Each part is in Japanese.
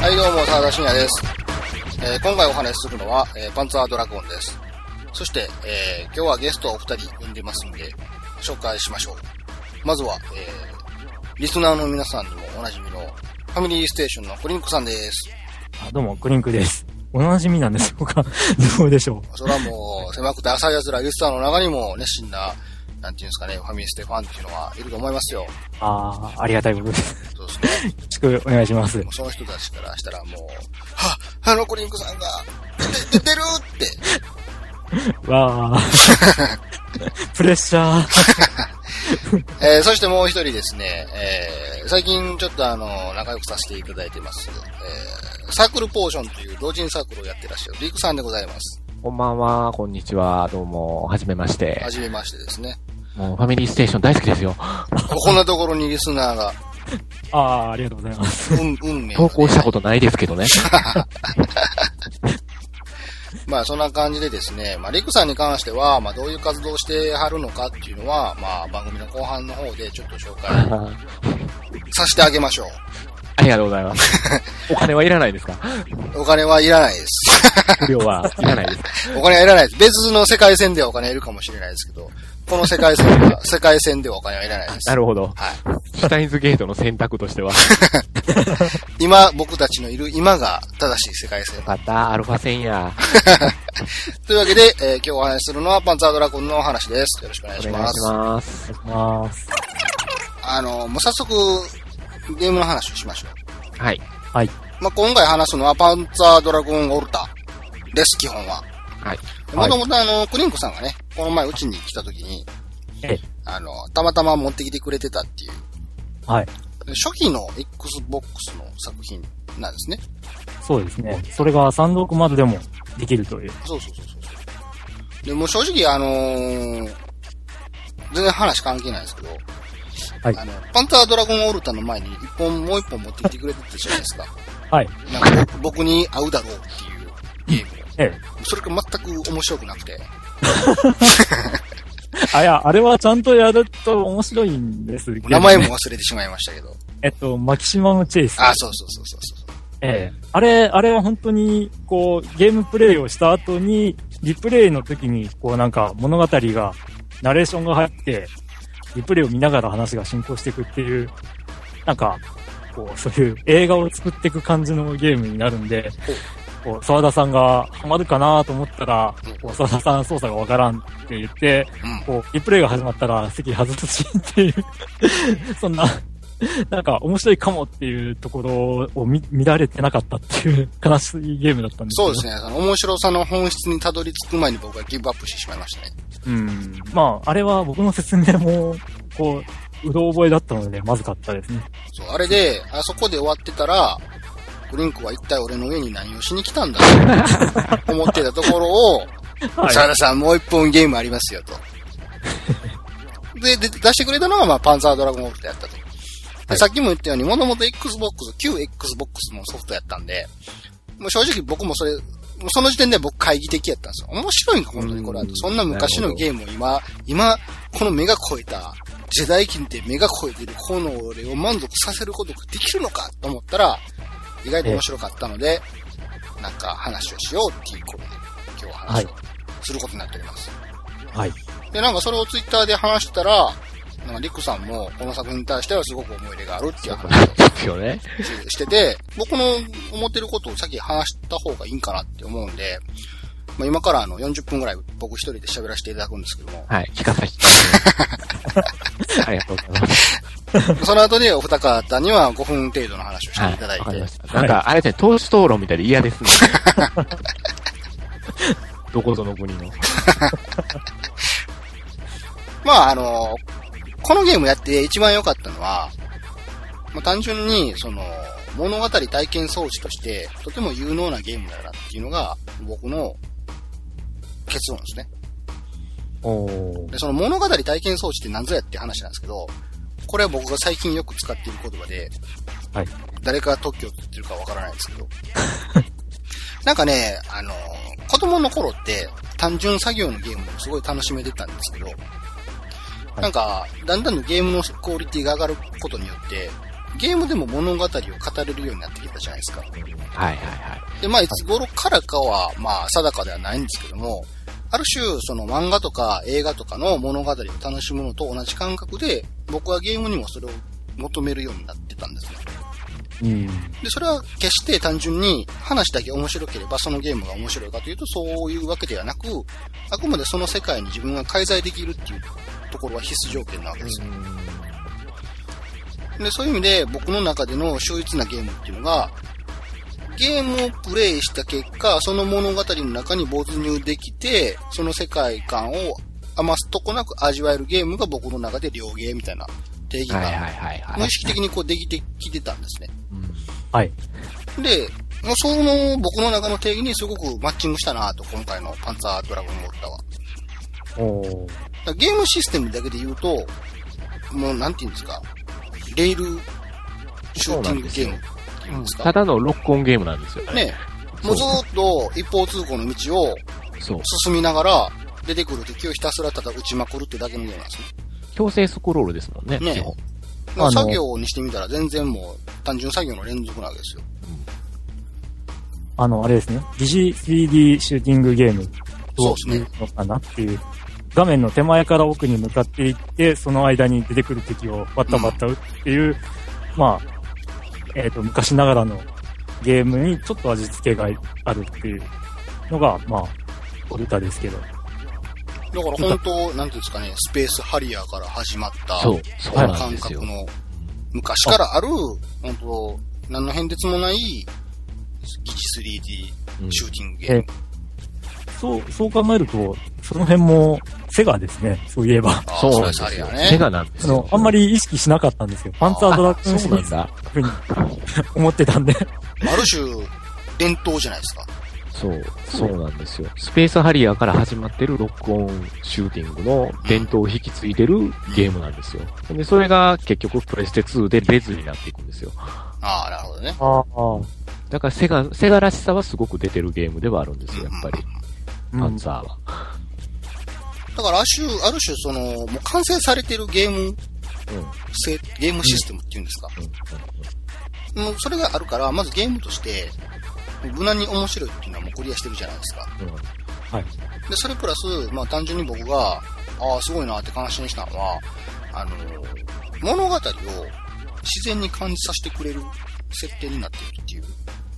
はいどうも、沢田信也です。今回お話しするのは、パンツァードラゴンです。そして、今日はゲストをお二人呼んでますんで、紹介しましょう。まずは、リスナーの皆さんにもおなじみの、ファミリーステーションのクリンクさんです。 どうも、クリンクです。おなじみなんでしょうかどうでしょう。 それはもう、狭くて浅い奴らリスナーの中にも熱心な、なんていうんですかね、ファミリーステファンっていうのはいると思いますよ。 ありがたいことです。 そうですね。 よろしくお願いします。 その人たちからしたらもう、あのクリンクさんが、出てるって。 わー。プレッシャー。そしてもう一人ですね、最近ちょっと仲良くさせていただいてます、サークルポーションという同人サークルをやってらっしゃるリクさんでございます。 こんばんは、こんにちは、どうも、はじめまして。 はじめましてですね。 もうファミリーステーション大好きですよ。 こんなところにリスナーが。 ありがとうございます。 運命、ね。 投稿したことないですけどね。 まあそんな感じでですね、リクさんに関しては、どういう活動をしてはるのかっていうのは、番組の後半の方でちょっと紹介させてあげましょう。 ありがとうございます。お金はいらないですか？ お金はいらないです。 不良はいらないですか？ お金はいらないです。別の世界線ではお金いるかもしれないですけど、この世界線ではお金はいらないです。 なるほど。 はい。 シュタインズゲートの選択としては。 今、僕たちのいる今が正しい世界線。 よかった、アルファ線や。 というわけで、今日お話しするのはパンツァードラゴンの話です。よろしくお願いします。 お願いします。 もう早速、ゲームの話をしましょう。はい。 はい。 今回話すのはパンツァードラゴンオルタです、基本は。 はい。 もともとクリンクさんがね、この前うちに来た時に、たまたま持ってきてくれてたっていう。 はい。 初期の Xbox の作品なんですね。 そうですね。それが360でもできるという。 そう。で、もう正直全然話関係ないですけど、 はい。 パンツァードラゴンオルタの前にもう一本持ってきてくれてたじゃないですか。 はい。 なんか僕に合うだろうっていうゲーム。それが全く面白くなくて。 いや、あれはちゃんとやると面白いんです。 名前も忘れてしまいましたけど。 マキシマムチェイス。 そう。 あれは本当に、ゲームプレイをした後に、リプレイの時に、なんか物語が、ナレーションが入って、リプレイを見ながら話が進行していくっていう、なんか、そういう映画を作っていく感じのゲームになるんで、沢田さんがハマるかなと思ったら、沢田さん操作がわからんって言って、リプレイが始まったら席外しっていう、そんな、なんか面白いかもっていうところを見られてなかったっていう悲しいゲームだったんですけど。 そうですね。面白さの本質にたどり着く前に僕はギブアップしてしまいましたね。 あれは僕の説明も、うろ覚えだったのでまずかったですね。 そう、あれで、あそこで終わってたら、クリンクは一体俺の上に何をしに来たんだと思ってたところを、沢田さんもう一本ゲームありますよと。で、出してくれたのがパンツァードラゴンオルタやったと。で、さっきも言ったように、もともと旧 Xbox のソフトやったんで、もう正直僕もその時点で僕懐疑的やったんですよ。面白いんか、本当にこれは。そんな昔のゲームを今、この目が超えた、時代機で目が超えているこの俺を満足させることができるのかと思ったら、意外と面白かったので、なんか話をしようっていうことで、今日は話をすることになっております。 はい。 で、なんかそれをツイッターで話したら、なんかリクさんもこの作品に対してはすごく思い入れがあるっていう話をしてて、僕の思ってることを先話した方がいいんかなって思うんで、今から40分ぐらい僕一人で喋らせていただくんですけども。 はい、聞かせていただきます。ありがとうございます。 その後でお二方には5分程度の話をしていただいて。 なんか、あれですね、党首討論みたいで嫌ですね。どこぞの国の。 このゲームやって一番良かったのは、単純に、物語体験装置として、とても有能なゲームだなっていうのが、僕の結論ですね。で、その物語体験装置って何ぞやって話なんですけど、これは僕が最近よく使っている言葉で、 はい。 誰が特許を取ってるかわからないですけど、なんかね、子供の頃って単純作業のゲームでもすごい楽しめてたんですけど、なんか、だんだんのゲームのクオリティが上がることによって、 ゲームでも物語を語れるようになってきたじゃないですか。 はいはいはい。 で、まあ、いつ頃からかは、まあ、定かではないんですけども、ある種、その漫画とか映画とかの物語を楽しむのと同じ感覚で、僕はゲームにもそれを求めるようになってたんですね。 うん。 で、それは決して単純に話だけ面白ければそのゲームが面白いかというとそういうわけではなく、あくまでその世界に自分が介在できるっていうところは必須条件なわけですよ。で、そういう意味で僕の中での秀逸なゲームっていうのが、ゲームをプレイした結果、その物語の中に没入できて、その世界観を余すとこなく味わえるゲームが僕の中で両ゲーみたいな定義が無意識的にこうできてきてたんですね。 はい。 で、その僕の中の定義にすごくマッチングしたなと、今回のパンツァードラゴンモルタは。ゲームシステムだけで言うと、もうなんて言うんですか、レールシューティングゲームっていうんですか。 ただのロックオンゲームなんですよね。もうずーっと一方通行の道を進みながら出てくる敵をひたすらただ撃ちまくるってだけのゲームなんですね。 強制スクロールですもんね。 ね。作業にしてみたら全然もう単純作業の連続なわけですよ。 あれですね。疑似 3D シューティングゲームそうですね。 のかなっていう。画面の手前から奥に向かっていって、その間に出てくる敵をバッタバッタ撃っていう、まあ、昔ながらのゲームにちょっと味付けがあるっていうのが、まあ、オルタですけど。 だから本当、なんていうんですかね、スペースハリアーから始まった感覚の、昔からある、本当、何の変哲もない疑似 3D シューティングゲーム。 そう考えると、その辺もセガですね、そういえば。 そうですよね。セガなんですよ。 あんまり意識しなかったんですよ。パンツァードラゴンシリーズふうに思ってたんで。 ある種、伝統じゃないですか。 そうなんですよ。スペースハリアーから始まってるロックオンシューティングの伝統を引き継いでるゲームなんですよ。で、それが結局プレステ2でレズになっていくんですよ。 ああ、なるほどね。 だからセガらしさはすごく出てるゲームではあるんですよ、やっぱり。パンツァーは。 だからある種その、もう完成されてるゲーム、ゲームシステムっていうんですか。もうそれがあるから、まずゲームとして、無難に面白いっていうのはもうクリアしてるじゃないですか。 はい。 で、それプラス、まあ単純に僕が、ああ、すごいなって感心したのは、物語を自然に感じさせてくれる設定になっているっていう。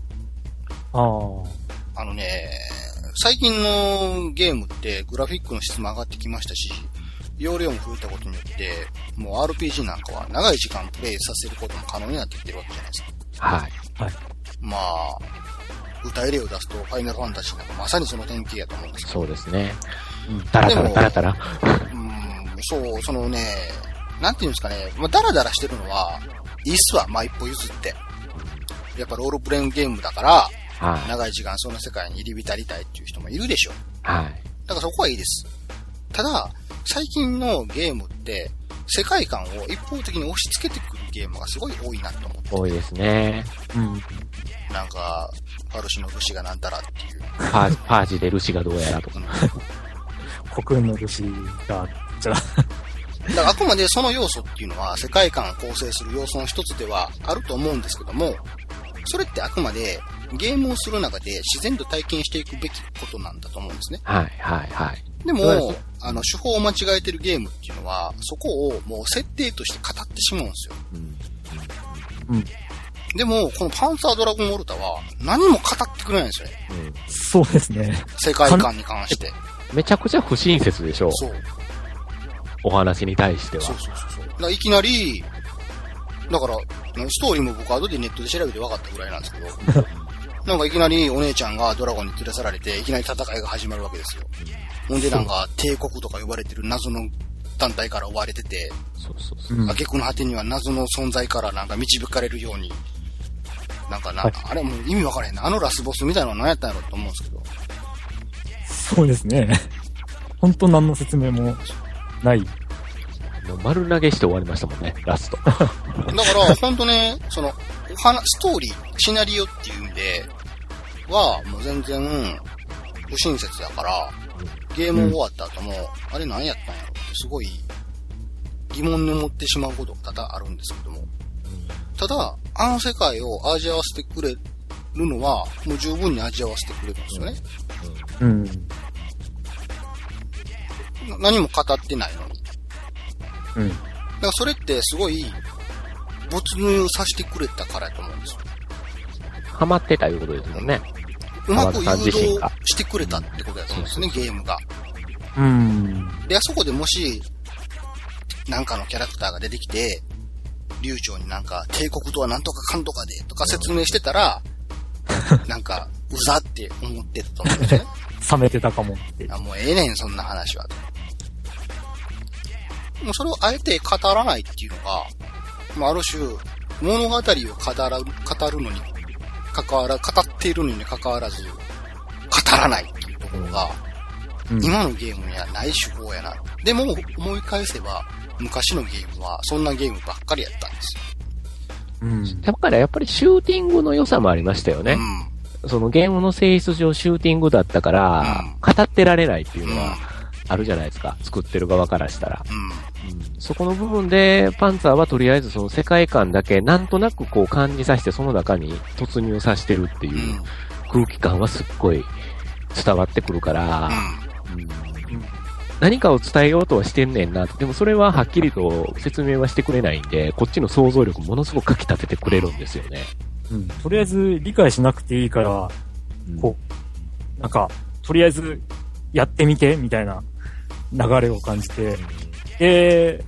最近のゲームってグラフィックの質も上がってきましたし、容量も増えたことによって、もう RPG なんかは長い時間プレイさせることも可能になってきてるわけじゃないですか。 はい。 まあ、具体例を出すと、ファイナルファンタジーなんかまさにその典型やと思うんですけど。 そうですね。ダラダラ。 そのね、なんていうんですかね、まあ、ダラダラしてるのは、いいっすわ、まあ一歩譲って。やっぱロールプレイングゲームだから、長い時間その世界に入り浸りたいっていう人もいるでしょ。 はい。 だからそこはいいです。ただ、最近のゲームって、世界観を一方的に押し付けてくるゲームがすごい多いなと思って。 多いですね。 なんか、ファルシのルシがなんたらっていう。 パージでルシがどうやらとか。 コクーンのルシが、 だからあくまでその要素っていうのは世界観を構成する要素の一つではあると思うんですけども、それってあくまでゲームをする中で自然と体験していくべきことなんだと思うんですね。 はい。 でも、手法を間違えてるゲームっていうのは、そこをもう設定として語ってしまうんですよ。でも、このパンツァードラゴンオルタは何も語ってくれないんですよね。 そうですね。 世界観に関して。 めちゃくちゃ不親切でしょ。そう。お話に対しては。 そう。だからいきなり、だから、ストーリーも僕後でネットで調べて分かったぐらいなんですけど、なんかいきなりお姉ちゃんがドラゴンに連れ去られて、いきなり戦いが始まるわけですよ。ほんでなんか帝国とか呼ばれてる謎の団体から追われてて、挙句の果てには謎の存在からなんか導かれるように、あれもう意味分からへんな。あのラスボスみたいなの何やったんやろと思うんですけど。 そうですね。本当何の説明もない。 丸投げして終わりましたもんね、ラスト。 だから本当ね、そのストーリー、シナリオっていう意味ではもう全然不親切やから、ゲーム終わった後も、あれ何やったんやろってすごい疑問に思ってしまうことが多々あるんですけども、 ただ、あの世界を味わわせてくれるのは、もう十分に味わわせてくれるんですよね。 うん。 何も語ってないのに。 うん。 だからそれってすごい、没入させてくれたからやと思うんですよ。 ハマってたいうことですもんね。 うまく誘導してくれたってことだと思うんですね、ゲームが。 うん。 で、あそこでもし、なんかのキャラクターが出てきて、流暢になんか、帝国とはなんとかかんとかで、とか説明してたら、なんか、うざって思ってたと思うんですね。 冷めてたかもって。 あ、もうええねん、そんな話は。もうそれをあえて語らないっていうのが、まあ、ある種、物語を語るのに語っているのに関わらず、語らないっていうところが、今のゲームにはない手法やな。でも、思い返せば、昔のゲームは、そんなゲームばっかりやったんですよ。 うん。だからやっぱりシューティングの良さもありましたよね。うん、そのゲームの性質上シューティングだったから、語ってられないっていうのはあるじゃないですか。作ってる側からしたら。そこの部分で、パンツァーはとりあえずその世界観だけなんとなくこう感じさせてその中に突入させてるっていう空気感はすっごい伝わってくるから、何かを伝えようとはしてんねんな。でもそれははっきりと説明はしてくれないんで、こっちの想像力ものすごくかき立ててくれるんですよね。 うん。とりあえず理解しなくていいから、こう、なんか、とりあえずやってみて、みたいな流れを感じて、で、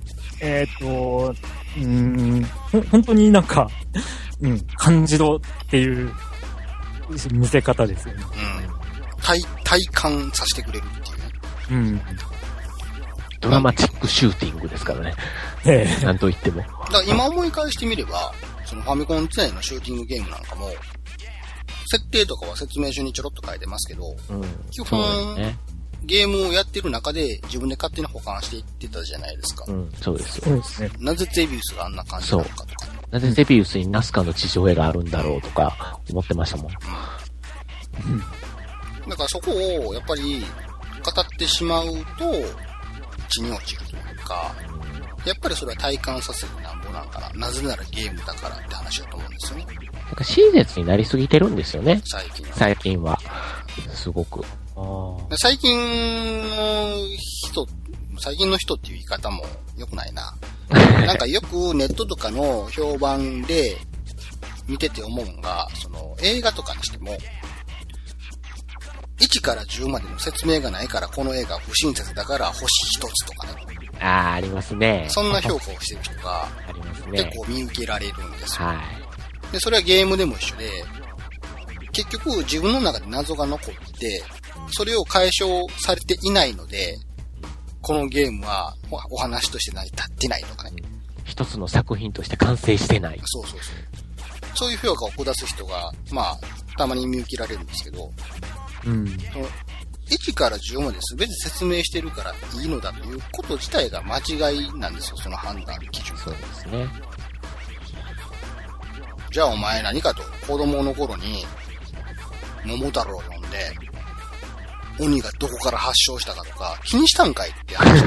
本当になんか、感じろっていう見せ方ですよね。 体感させてくれるっていうね。 ドラマチックシューティングですからね。なんと言っても。だから今思い返してみれば、そのファミコン時代のシューティングゲームなんかも、設定とかは説明書にちょろっと書いてますけど、基本、ゲームをやってる中で自分で勝手に保管していってたじゃないですか。 そうですよ。 そうですね。 なぜゼビウスがあんな感じなのかとか。 なぜゼビウスにナスカの地上絵があるんだろうとか思ってましたもん。 だからそこをやっぱり語ってしまうと地に落ちるというか、やっぱりそれは体感させるなんぼなんかな。なぜならゲームだからって話だと思うんですよね。 なんか親切になりすぎてるんですよね。最近は。すごく。 最近の人っていう言い方も良くないな。なんかよくネットとかの評判で見てて思うのが、その映画とかにしても、1から10までの説明がないからこの映画は不親切だから星1つとかね。 ありますね。 そんな評価をしてる人が結構見受けられるんですよ。で、それはゲームでも一緒で、結局自分の中で謎が残って、それを解消されていないので、このゲームはお話として成り立ってないとかね。 一つの作品として完成してない。 そういう評価を下す人が、まあ、たまに見受けられるんですけど、1から10まで全て説明してるからいいのだということ自体が間違いなんですよ、その判断基準。 そうですね。 じゃあお前何かと子供の頃に桃太郎を読んで鬼がどこから発症したかとか気にしたんかいって話。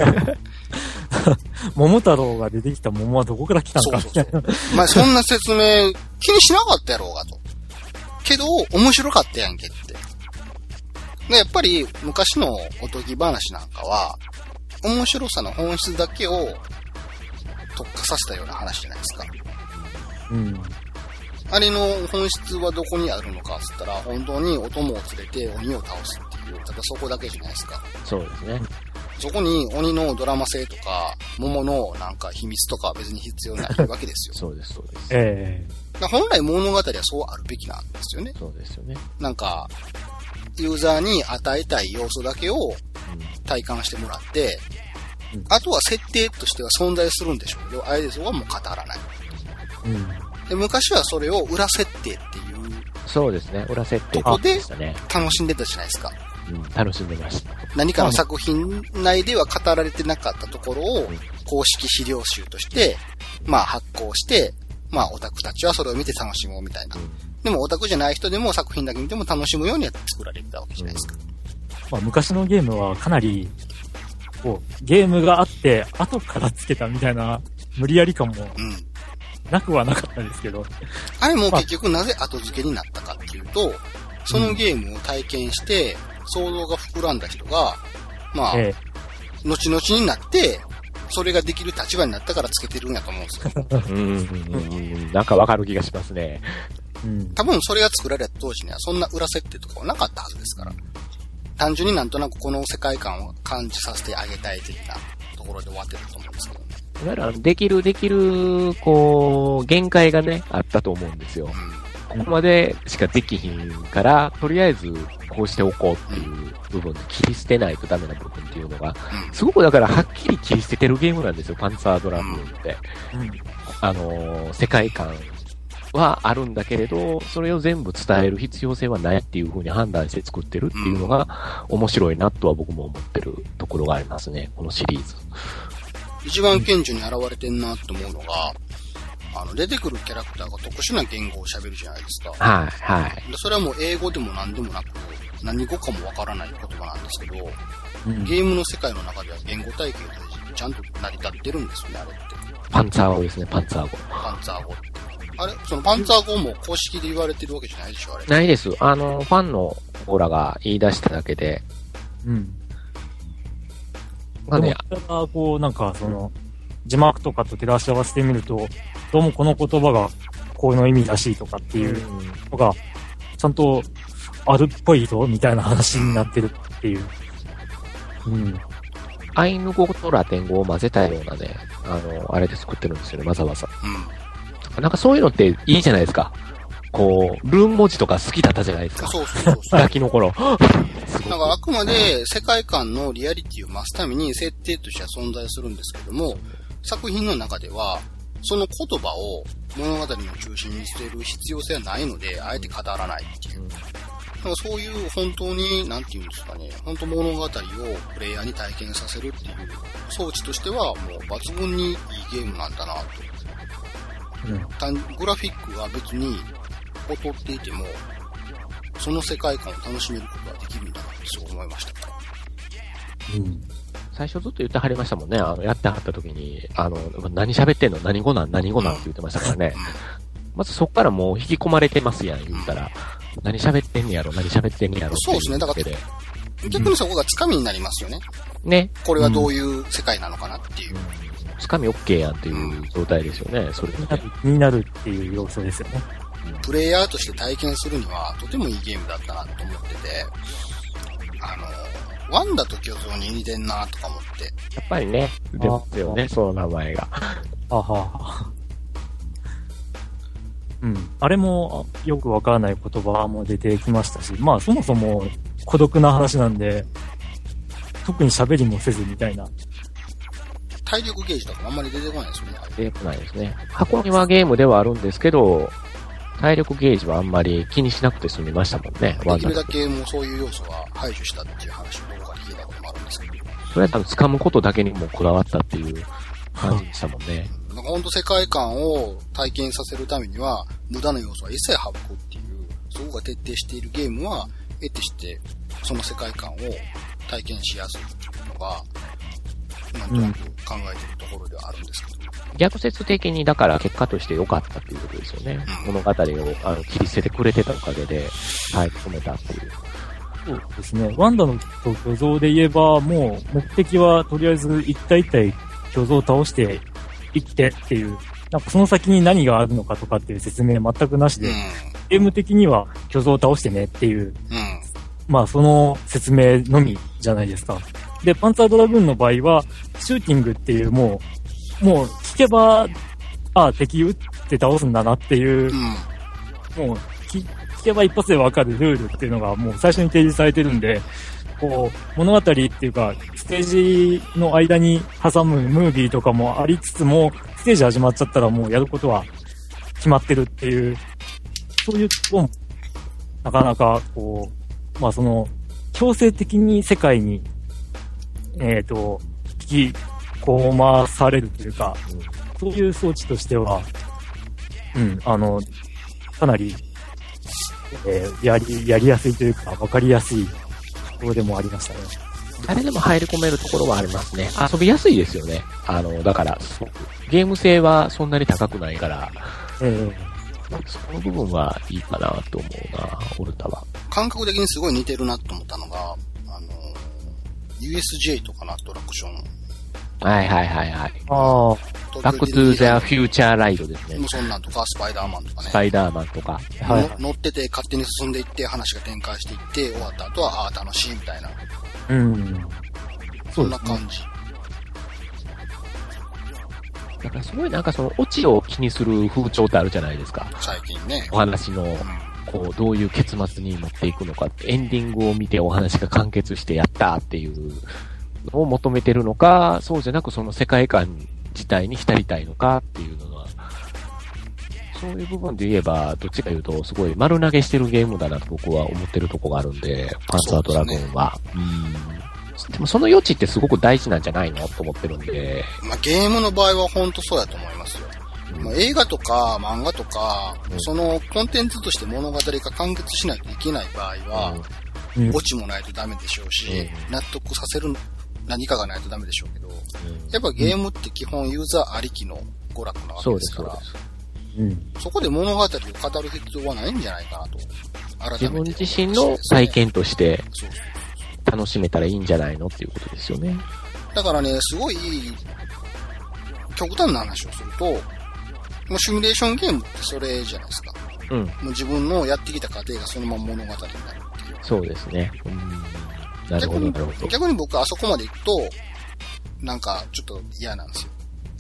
桃太郎が出てきた桃はどこから来たんかみたいな。 まあそんな説明気にしなかったやろうがと。けど面白かったやんけって。でやっぱり昔のおとぎ話なんかは面白さの本質だけを特化させたような話じゃないですか。あれの本質はどこにあるのかって言ったら、本当にお供を連れて鬼を倒すっていう、ただそこだけじゃないですか。 そうですね。 そこに鬼のドラマ性とか、桃のなんか秘密とかは別に必要ないわけですよ。 そうです、そうです。 本来物語はそうあるべきなんですよね。 そうですよね。 なんか、ユーザーに与えたい要素だけを体感してもらって、あとは設定としては存在するんでしょうけど、あれですはもう語らない。で昔はそれを裏設定っていう。 そうですね。裏設定で楽しんでたじゃないですか。 楽しんでました。 何かの作品内では語られてなかったところを公式資料集として、まあ発行して、まあオタクたちはそれを見て楽しもうみたいな。でもオタクじゃない人でも作品だけ見ても楽しむように作られてたわけじゃないですか。 まあ昔のゲームはかなり、こう、ゲームがあって後からつけたみたいな無理やり感もなくはなかったですけど。 あれも結局なぜ後付けになったかっていうと、そのゲームを体験して、想像が膨らんだ人が、まあ、後々になって、それができる立場になったからつけてるんやと思うんですよ。 なんかわかる気がしますね。 多分それが作られた当時にはそんな裏設定とかはなかったはずですから。単純になんとなくこの世界観を感じさせてあげたい的なところで終わってたと思うんですけどね。 だからできる、こう、限界がね、あったと思うんですよ。ここまでしかできひんから、とりあえずこうしておこうっていう部分で切り捨てないとダメな部分っていうのが、すごくだからはっきり切り捨ててるゲームなんですよ、パンツァードラゴンって。世界観はあるんだけれど、それを全部伝える必要性はないっていう風に判断して作ってるっていうのが面白いなとは僕も思ってるところがありますね、このシリーズ。 一番顕著に現れてんなって思うのが、出てくるキャラクターが特殊な言語を喋るじゃないですか。 はい、はい。 でそれはもう英語でも何でもなく、何語かもわからない言葉なんですけど、ゲームの世界の中では言語体系でちゃんと成り立ってるんですよね、あれって。 パンツァー語ですね、パンツァー語。 パンツァー語って。あれそのパンツァー語も公式で言われてるわけじゃないでしょ、あれ。 ないです。ファンの子らが言い出しただけで。 まあね、こう、なんか、字幕とかと照らし合わせてみると、どうもこの言葉がこの意味らしいとかっていうのが、ちゃんとあるっぽいぞ、みたいな話になってるっていう。 アイヌ語とラテン語を混ぜたようなね、あれで作ってるんですよね、わざわざ。なんかそういうのっていいじゃないですか。こう、ルーン文字とか好きだったじゃないですか。 そう。 ガキの頃。 なんかあくまで世界観のリアリティを増すために設定としては存在するんですけども、作品の中では、その言葉を物語の中心に据える必要性はないので、あえて語らないっていう。だからそういう本当に、なんていうんですかね、本当物語をプレイヤーに体験させるっていう装置としては、もう抜群にいいゲームなんだなと。グラフィックは別に劣っていても、その世界観を楽しめることができるんだなってそう思いました。 最初ずっと言ってはりましたもんね。やってはった時に、何喋ってんの何語なんって言ってましたからね。まずそっからもう引き込まれてますやん、言ったら。何喋ってんねやろ。そうですね。だから、逆にそこがつかみになりますよね。 ね。 これはどういう世界なのかなっていう。 つかみ OK やんっていう状態ですよね。それ気になるっていう要素ですよね。 プレイヤーとして体験するにはとてもいいゲームだったなと思ってて、ワンダと巨像に似てんなとか思って。 やっぱりね、出ますよね、その名前が。 あれもよくわからない言葉も出てきましたし、まあそもそも孤独な話なんで、特に喋りもせずみたいな。 体力ゲージとかもあんまり出てこないですよね。 出てこないですね。箱庭ゲームではあるんですけど、体力ゲージはあんまり気にしなくて済みましたもんね。 できるだけもうそういう要素は排除したっていう話を僕が聞いたこともあるんですけど。 それは掴むことだけにもこだわったっていう感じでしたもんね。 なんか本当世界観を体験させるためには、無駄な要素は一切省くっていう、そこが徹底しているゲームは、得てして、その世界観を体験しやすいっていうのが、なんとなく考えているところではあるんですけど。 逆説的にだから結果として良かったっていうことですよね。物語を切り捨ててくれてたおかげで、止めたっていう。 そうですね。ワンダの巨像で言えば、もう目的はとりあえず一体一体巨像を倒していってっていう、なんかその先に何があるのかとかっていう説明全くなしで、ゲーム的には巨像を倒してねっていう、まあその説明のみじゃないですか。で、パンツァードラグーンの場合は、シューティングっていうもう聞けば、敵撃って倒すんだなっていう、もう聞けば一発でわかるルールっていうのがもう最初に提示されてるんで、こう、物語っていうか、ステージの間に挟むムービーとかもありつつも、ステージ始まっちゃったらもうやることは決まってるっていう、そういうとこも、なかなか、こう、まあ強制的に世界に、引き込まされるというか、そういう装置としては、かなり、やりやすいというか、わかりやすいところでもありましたね。 あれでも入り込めるところはありますね。遊びやすいですよね。だから、ゲーム性はそんなに高くないから、その部分はいいかなと思うな、オルタは。 感覚的にすごい似てるなと思ったのが、USJ とかのアトラクション。 はいはいはいはい。バックトゥーザフューチャーライドですね。 もうそんなんとか、スパイダーマンとかね。 スパイダーマンとか。 乗ってて勝手に進んでいって話が展開していって終わった後は、楽しいみたいな。そんな感じ。 だからすごいなんかそのオチを気にする風潮ってあるじゃないですか。 最近ね。 お話の、どういう結末に持っていくのかって、エンディングを見てお話が完結してやったっていうのを求めてるのか、そうじゃなくその世界観自体に浸りたいのかっていうのは、そういう部分で言えば、どっちか言うとすごい丸投げしてるゲームだなと僕は思ってるとこがあるんで、パンツァードラゴンは。でもその余地ってすごく大事なんじゃないのと思ってるんで。 ゲームの場合は本当そうやと思いますよ。映画とか漫画とか、そのコンテンツとして物語が完結しないといけない場合は、オチもないとダメでしょうし、納得させる何かがないとダメでしょうけど、やっぱゲームって基本ユーザーありきの娯楽なわけですから、そこで物語を語る必要はないんじゃないかなと。 自分自身の体験として楽しめたらいいんじゃないのっていうことですよね。 だからね、すごい極端な話をすると、もうシミュレーションゲームってそれじゃないですか。もう自分のやってきた過程がそのまま物語になるっていう。 そうですね。なるほど、なるほど。 逆に僕あそこまで行くと、なんかちょっと嫌なんですよ。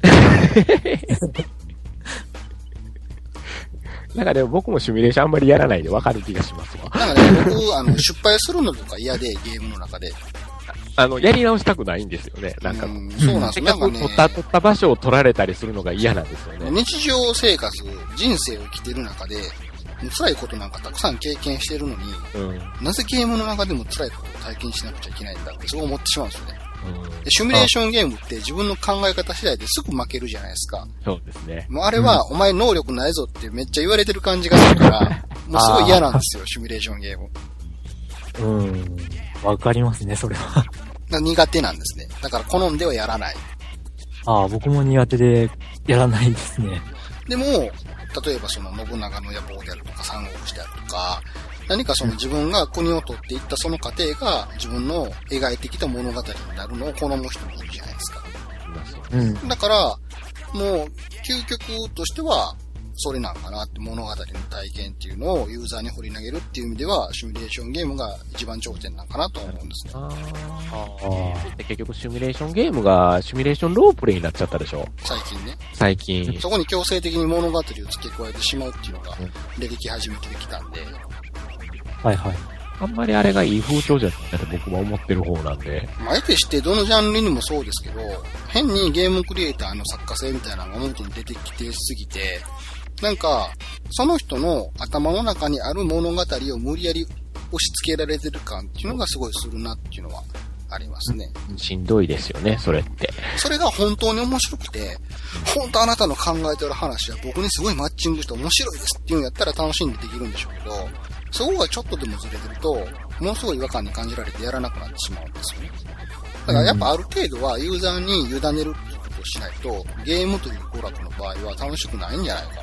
なんかでも僕もシミュレーションあんまりやらないで分かる気がしますわ。 なんかね、僕、失敗するのとか嫌で、ゲームの中で。 やり直したくないんですよね。なんか。 そうなんですよ。なんかね。 取った場所を取られたりするのが嫌なんですよね。 日常生活、人生を生きてる中で、辛いことなんかたくさん経験してるのに、なぜゲームの中でも辛いことを体験しなくちゃいけないんだってそう思ってしまうんですよね。でシミュレーションゲームって自分の考え方次第ですぐ負けるじゃないですか。 そうですね。 もうあれは、お前能力ないぞってめっちゃ言われてる感じがするから、もうすごい嫌なんですよ、シミュレーションゲーム。わかりますね、それは。 苦手なんですね。だから好んではやらない。 僕も苦手でやらないですね。 でも、例えばその信長の野望であるとか三国志であるとか、何かその自分が国を取っていったその過程が自分の描いてきた物語になるのを好む人もいるじゃないですか。だから、もう究極としてはそれなんかなって物語の体験っていうのをユーザーに掘り投げるっていう意味ではシミュレーションゲームが一番頂点なんかなと思うんですね。 結局シミュレーションゲームがシミュレーションロープレイになっちゃったでしょ。 最近ね。 最近。 そこに強制的に物語を付け加えてしまうっていうのが出てき始めてきたんで。 あんまりあれがいい風潮じゃないと僕は思ってる方なんで。 あえてしてどのジャンルにもそうですけど、変にゲームクリエイターの作家性みたいなのが表に出てきてすぎて、なんか、その人の頭の中にある物語を無理やり押し付けられてる感っていうのがすごいするなっていうのはありますね。 しんどいですよね、それって。 それが本当に面白くて、本当あなたの考えてる話は僕にすごいマッチングして面白いですっていうんやったら楽しんでできるんでしょうけど、そこがちょっとでもずれてると、ものすごい違和感に感じられてやらなくなってしまうんですよね。だからやっぱある程度はユーザーに委ねるっていうことをしないと、ゲームという娯楽の場合は楽しくないんじゃないかなって。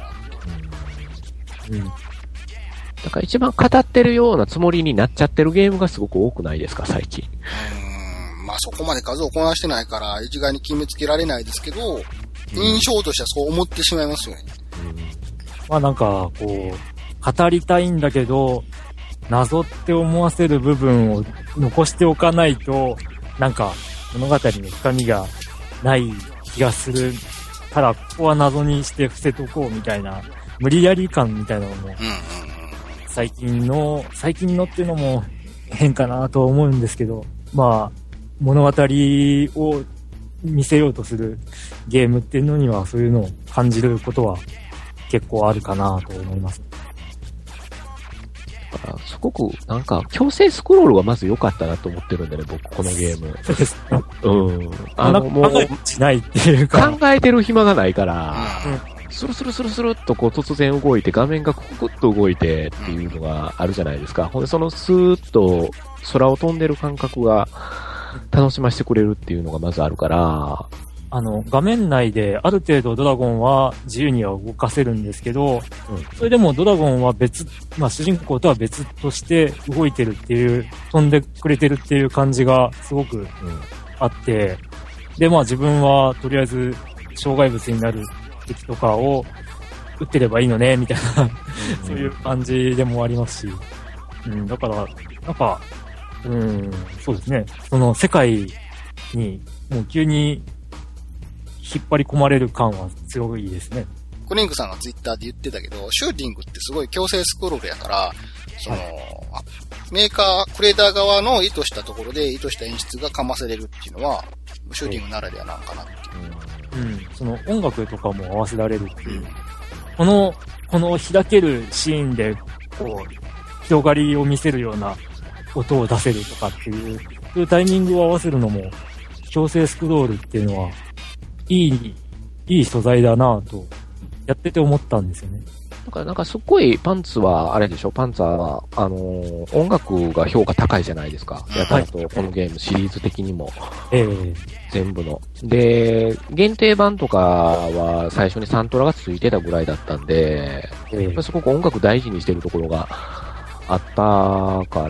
だから一番語ってるようなつもりになっちゃってるゲームがすごく多くないですか、最近。 そこまで数をこなしてないから一概に決めつけられないですけど、印象としてはそう思ってしまいますよね。 なんか、語りたいんだけど、謎って思わせる部分を残しておかないと、なんか物語の深みがない気がするから、ここは謎にして伏せとこうみたいな、無理やり感みたいなのも、最近のっていうのも変かなと思うんですけど、物語を見せようとするゲームっていうのにはそういうのを感じることは結構あるかなと思います。 すごくなんか強制スクロールがまず良かったなと思ってるんだね、僕このゲーム。 そうですね。 もう考えしないっていうか。 考えてる暇がないから、スルスルスルスルっと突然動いて画面がククッと動いてっていうのがあるじゃないですか。ほんでそのスーッと空を飛んでる感覚が楽しませてくれるっていうのがまずあるから、 画面内である程度ドラゴンは自由には動かせるんですけど、それでもドラゴンは別、主人公とは別として動いてるっていう、飛んでくれてるっていう感じがすごくあって、で、自分はとりあえず障害物になる敵とかを撃ってればいいのね、みたいな、そういう感じでもありますし、だから、そうですね、その世界にもう急に引っ張り込まれる感は強いですね。 クリンクさんがツイッターで言ってたけど、シューティングってすごい強制スクロールやから、メーカー、クリエイター側の意図したところで意図した演出がかませれるっていうのは、シューティングならではなんかなっていう。 その音楽とかも合わせられるっていう。この開けるシーンで、広がりを見せるような音を出せるとかっていう、そういうタイミングを合わせるのも、強制スクロールっていうのは、いい素材だなぁと、やってて思ったんですよね。 だからなんかすっごいパンツは、あれでしょ、パンツァーは、音楽が評価高いじゃないですか。やたらとこのゲームシリーズ的にも。全部の。で、限定版とかは最初にサントラがついてたぐらいだったんで、やっぱりすごく音楽大事にしてるところがあったから、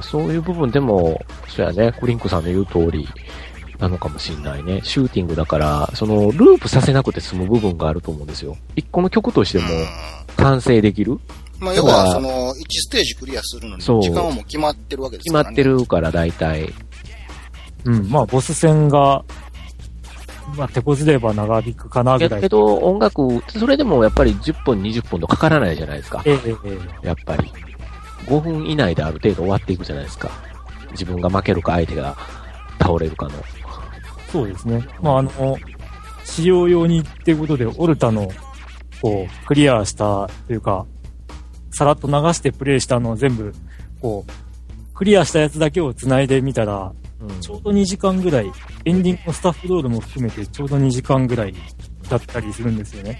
そういう部分でも、そうやね、クリンクさんの言う通り、なのかもしんないね。シューティングだから、ループさせなくて済む部分があると思うんですよ。一個の曲としても完成できる。 要は、1ステージクリアするのに、時間はもう決まってるわけですからね。 決まってるから、大体。 ボス戦が、手こずれば長引くかなぐらい。 けど、音楽、それでもやっぱり10分、20分とかからないじゃないですか。やっぱり。5分以内である程度終わっていくじゃないですか。自分が負けるか相手が倒れるかの。 そうですね。使用用にっていうことで、オルタの、クリアしたというか、さらっと流してプレイしたのを全部、クリアしたやつだけを繋いでみたら、ちょうど2時間ぐらい、エンディングのスタッフロールも含めてちょうど2時間ぐらいだったりするんですよね。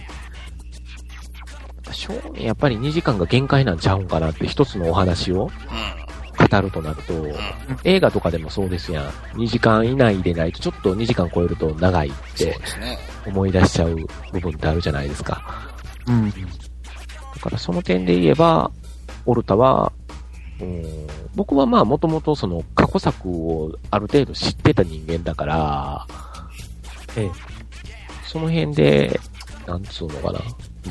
やっぱり2時間が限界なんちゃうんかなって一つのお話を語るとなると、映画とかでもそうですやん。2時間以内でないとちょっと2時間超えると長いって思い出しちゃう部分ってあるじゃないですか。だからその点で言えば、オルタは、僕はもともとその過去作をある程度知ってた人間だから、その辺で、なんつうのかな。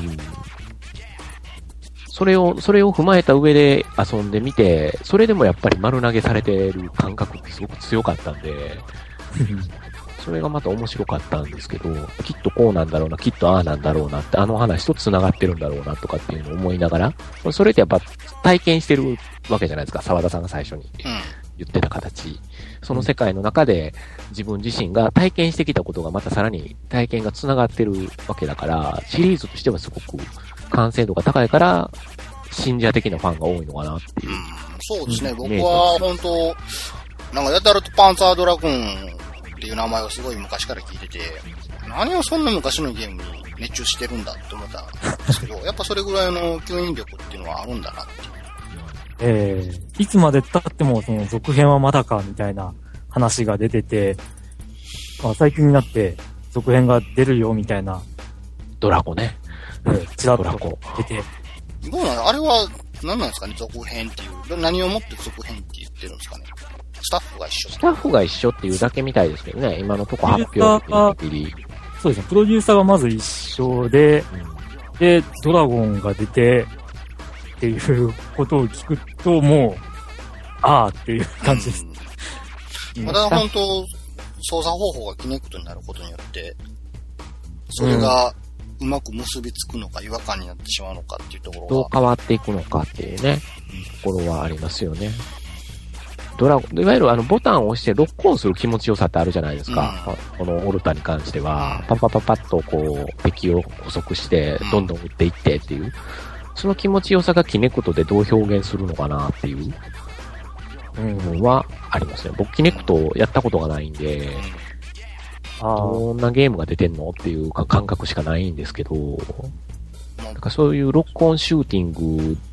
それを踏まえた上で遊んでみて、それでもやっぱり丸投げされてる感覚ってすごく強かったんで、それがまた面白かったんですけど、きっとこうなんだろうな、きっとああなんだろうなって、あの話と繋がってるんだろうなとかっていうのを思いながら、それってやっぱ体験してるわけじゃないですか、沢田さんが最初に言ってた形。その世界の中で自分自身が体験してきたことがまたさらに体験が繋がってるわけだから、シリーズとしてはすごく完成度が高いから、信者的なファンが多いのかなっていう。 そうですね、僕は本当なんかやたらとパンツァードラゴンっていう名前をすごい昔から聞いてて、何をそんな昔のゲームに熱中してるんだって思ったんですけど、やっぱそれぐらいの吸引力っていうのはあるんだなっていう。 いつまで経ってもその続編はまだかみたいな話が出てて、最近になって続編が出るよみたいな。 ドラゴね。 ちらっと出て。 どうなのあれは何なんですかね、続編っていう。何をもって続編って言ってるんですかね。スタッフが一緒。 スタッフが一緒っていうだけみたいですけどね、今のとこ発表的そうですね、プロデューサーがまず一緒で、で、ドラゴンが出て、っていうことを聞くと、もう、あーっていう感じです。 まだ本当、操作方法がキネクトになることによって、それがうまく結びつくのか違和感になってしまうのかっていうところが。 どう変わっていくのかっていうね、ところはありますよね。いわゆるボタンを押してロックオンする気持ちよさってあるじゃないですか。このオルタに関しては、パッパッパッパッと敵を捕捉して、どんどん撃っていってっていう。その気持ちよさがキネクトでどう表現するのかなっていうのはありますね。僕キネクトやったことがないんで、どんなゲームが出てんのっていう感覚しかないんですけど、なんかそういうロックオンシューティング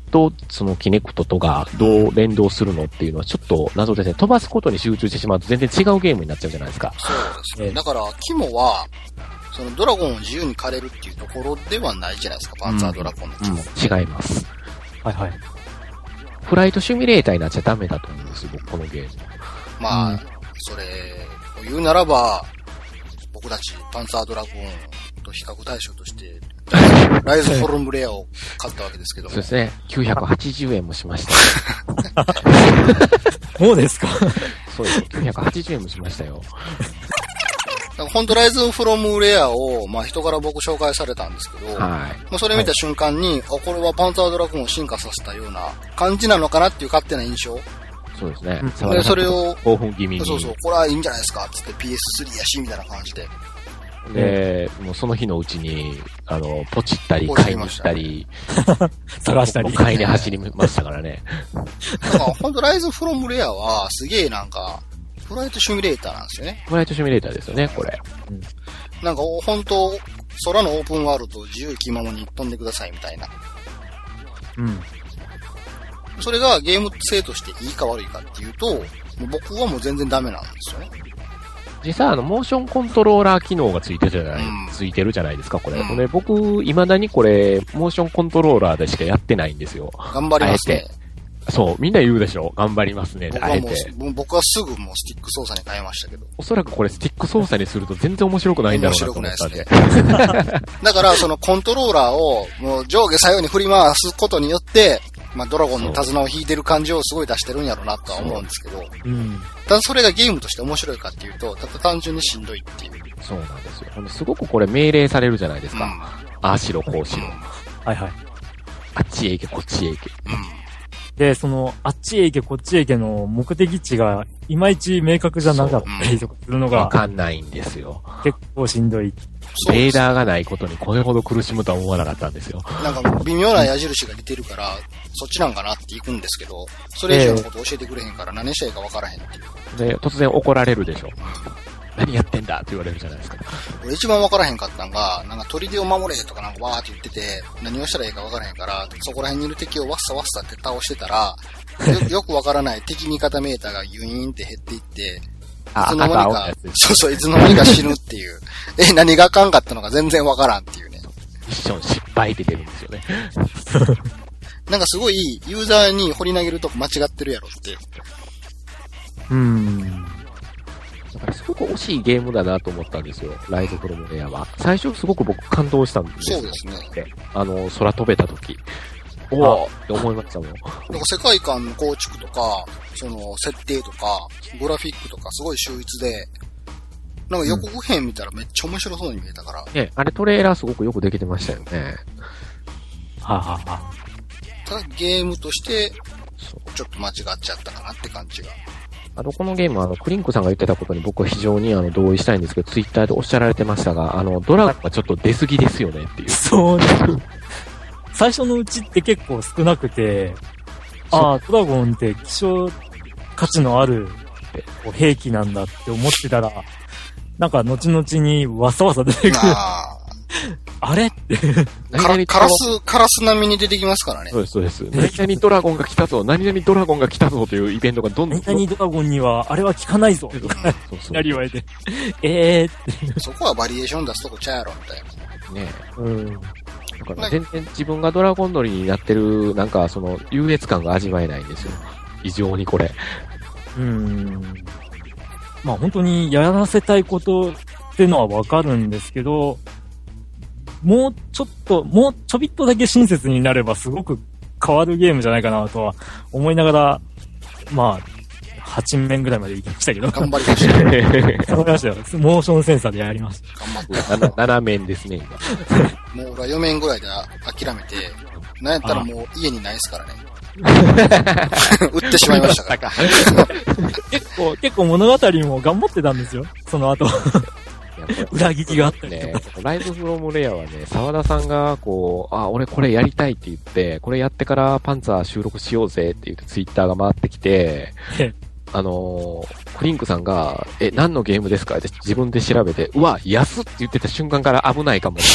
とそのキネクトとがどう連動するのっていうのはちょっと謎ですね。飛ばすことに集中してしまうと全然違うゲームになっちゃうじゃないですか。 そうですね。だから、肝は、そのドラゴンを自由に狩れるっていうところではないじゃないですか、パンツァードラゴンの肝、 違います。 はいはい。 フライトシミュレーターになっちゃダメだと思うんですよ、僕、このゲーム。 まあ、それを言うならば、僕たちパンツァードラゴンと比較対象として、ライズフォルムレアを買ったわけですけども。 そうですね。980円もしました。 そうですかそうです。980円もしましたよ。 本当ライズフロムレアを、まあ人から僕紹介されたんですけど、 はい。 まあそれ見た瞬間に、これはパンツァードラゴンを進化させたような感じなのかなっていう勝手な印象。 そうですね。 で、それを、 興奮気味に。 そうそう、これはいいんじゃないですかつって PS3 やし、みたいな感じで。 で、もうその日のうちに、ポチったり、買いに行ったり、 探したり。 買いに走りましたからね。 だから本当ライズフロムレアは、すげえなんか、フライトシミュレーターなんですよね。 フライトシミュレーターですよね、これ。 なんか本当空のオープンワールドを自由気ままに飛んでくださいみたいな。 うん。 それがゲーム性としていいか悪いかっていうと、もう僕はもう全然ダメなんですよね。 実際モーションコントローラー機能がついてるじゃないですか、これ。で僕、未だにこれ、モーションコントローラーでしかやってないんですよ。 頑張りますね。 そう、みんな言うでしょ。頑張りますね。 僕はすぐもうスティック操作に変えましたけど。 おそらくこれスティック操作にすると全然面白くないんだろうなと思ったんで。 面白くないですね。だからそのコントローラーをもう上下左右に振り回すことによって、まあドラゴンの手綱を引いてる感じをすごい出してるんやろうなとは思うんですけど。ただそれがゲームとして面白いかっていうと、ただ単純にしんどいっていう。 そうなんですよ。すごくこれ命令されるじゃないですか。ああしろ、こうしろ。 はいはい。 あっちへ行け、こっちへ行け。 で、あっちへ行け、こっちへ行けの目的地が、いまいち明確じゃなかったりとかするのが、 わかんないんですよ。 結構しんどい。 レーダーがないことにこれほど苦しむとは思わなかったんですよ。 なんか微妙な矢印が出てるから、そっちなんかなって行くんですけど、それ以上のこと教えてくれへんから何したらいいかわからへんっていう。 で、突然怒られるでしょ。何やってんだって言われるじゃないですか。 俺一番わからへんかったんが、なんか砦を守れとかなんかわーって言ってて、何をしたらいいかわからへんから、そこら辺にいる敵をワッサワッサって倒してたら、よくわからない敵味方メーターがユイーンって減っていって、いつの間にか、いつの間にか死ぬっていう。何があかんかったのか全然わからんっていうね。 ミッション失敗って出るんですよね。 なんかすごいユーザーに掘り投げるとこ間違ってるやろって。 だからすごく惜しいゲームだなと思ったんですよ。ライズフロムレアは。最初すごく僕感動したんですよ。 そうですね。 空飛べた時。おーって思いましたもん。なんか世界観の構築とか、その設定とか、グラフィックとかすごい秀逸で、なんか予告編見たらめっちゃ面白そうに見えたから。 ね、あれトレーラーすごくよくできてましたよね。 ただゲームとして、ちょっと間違っちゃったかなって感じが。 このゲームクリンクさんが言ってたことに僕は非常に同意したいんですけど、ツイッターでおっしゃられてましたが、ドラゴンがちょっと出過ぎですよねっていう。 そうね。最初のうちって結構少なくて、ドラゴンって希少価値のある兵器なんだって思ってたら、なんか後々にわさわさ出てくる。あれってカラス並みに出てきますからね。 そうです。何々ドラゴンが来たぞ、何々ドラゴンが来たぞというイベントがどんどん。 何々ドラゴンにはあれは効かないぞとか、いきなり言われて。って。 そこはバリエーション出すとこちゃうやろ、みたいな。ねだから全然自分がドラゴン乗りになってる、なんか優越感が味わえないんですよ。異常にこれ。 まあ本当にやらせたいことってのはわかるんですけど、もうちょびっとだけ親切になればすごく変わるゲームじゃないかなとは思いながら、まあ、8面ぐらいまで行きましたけど。 頑張りましたね。 頑張りましたよ。モーションセンサーでやりました。 頑張って。7面ですね、 今。もう俺は4面ぐらいで諦めて、なんやったらもう家にないですからね。売ってしまいましたから。 結構物語も頑張ってたんですよ、その後。裏切りがあったりね。ライズフロムレアはね、沢田さんが俺これやりたいって言って、これやってからパンツァー収録しようぜって言ってツイッターが回ってきて、 クリンクさんが、何のゲームですかって自分で調べて、うわ、安って言ってた瞬間から危ないかも。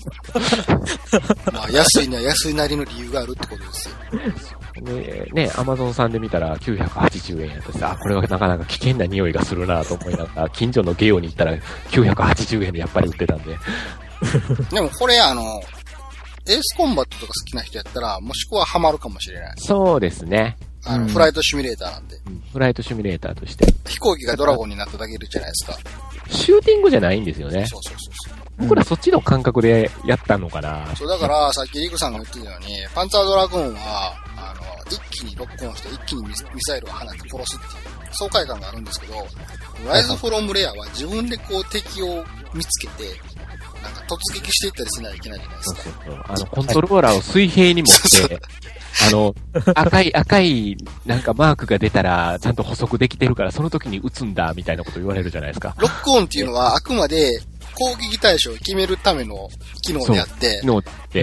まあ、安いには安いなりの理由があるってことですよ。 ね、アマゾンさんで見たら980円やったしさ、これはなかなか危険な匂いがするなと思いながら、近所のゲオに行ったら980円でやっぱり売ってたんで。 でもこれエースコンバットとか好きな人やったら、もしくはハマるかもしれない。 そうですね。 フライトシミュレーターなんで。 フライトシミュレーターとして。 飛行機がドラゴンになっただけじゃないですか。 シューティングじゃないんですよね。 そう。 僕らそっちの感覚でやったのかな。 そう、だから、さっきリクさんが言ってたように、パンツァードラグーンは、一気にロックオンして一気にミサイルを放って殺すっていう爽快感があるんですけど、ライズフロムレアは自分でこう敵を見つけて、なんか突撃していったりしないといけないじゃないですか。 そう。コントローラーを水平に持って、赤い、なんかマークが出たら、ちゃんと補足できてるから、その時に撃つんだ、みたいなこと言われるじゃないですか。 ロックオンっていうのは、あくまで攻撃対象を決めるための機能であって、 機能って、